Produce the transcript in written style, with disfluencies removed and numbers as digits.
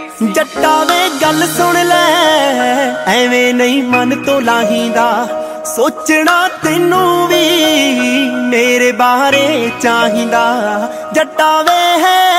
ਜੱਟਾ ਵੇ ਗੱਲ ਸੁਣ ਲੈ, ਐਵੇਂ ਨਹੀਂ ਮਨ ਤੋਂ ਲਾਹੀਂਦਾ। ਸੋਚਣਾ ਤੈਨੂੰ ਵੀ ਮੇਰੇ ਬਾਰੇ ਚਾਹੀਂਦਾ। ਜੱਟਾ ਵੇ ਹੈ